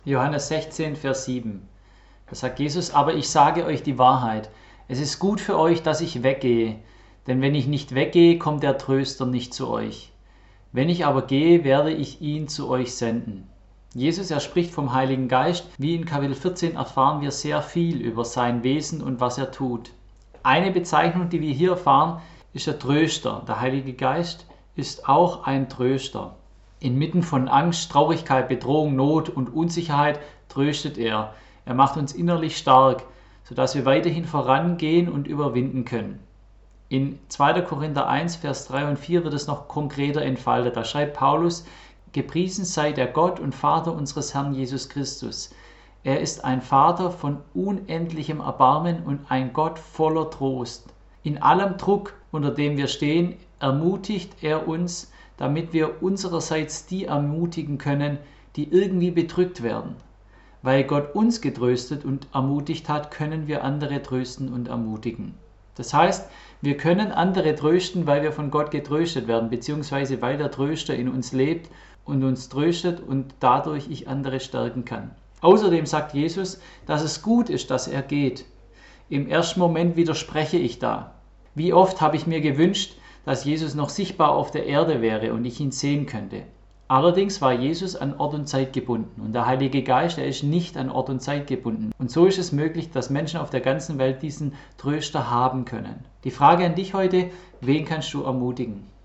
Johannes 16, Vers 7. Da sagt Jesus, aber ich sage euch die Wahrheit. Es ist gut für euch, dass ich weggehe, denn wenn ich nicht weggehe, kommt der Tröster nicht zu euch. Wenn ich aber gehe, werde ich ihn zu euch senden. Jesus, er spricht vom Heiligen Geist. Wie in Kapitel 14 erfahren wir sehr viel über sein Wesen und was er tut. Eine Bezeichnung, die wir hier erfahren, ist der Tröster. Der Heilige Geist ist auch ein Tröster. Inmitten von Angst, Traurigkeit, Bedrohung, Not und Unsicherheit tröstet er. Er macht uns innerlich stark, sodass wir weiterhin vorangehen und überwinden können. In 2. Korinther 1, Vers 3 und 4 wird es noch konkreter entfaltet. Da schreibt Paulus, gepriesen sei der Gott und Vater unseres Herrn Jesus Christus. Er ist ein Vater von unendlichem Erbarmen und ein Gott voller Trost. In allem Druck, unter dem wir stehen, ermutigt er uns, damit wir unsererseits die ermutigen können, die irgendwie bedrückt werden. Weil Gott uns getröstet und ermutigt hat, können wir andere trösten und ermutigen. Das heißt, wir können andere trösten, weil wir von Gott getröstet werden, beziehungsweise weil der Tröster in uns lebt und uns tröstet und dadurch ich andere stärken kann. Außerdem sagt Jesus, dass es gut ist, dass er geht. Im ersten Moment widerspreche ich da. Wie oft habe ich mir gewünscht, dass Jesus noch sichtbar auf der Erde wäre und ich ihn sehen könnte. Allerdings war Jesus an Ort und Zeit gebunden und der Heilige Geist, er ist nicht an Ort und Zeit gebunden. Und so ist es möglich, dass Menschen auf der ganzen Welt diesen Tröster haben können. Die Frage an dich heute, wen kannst du ermutigen?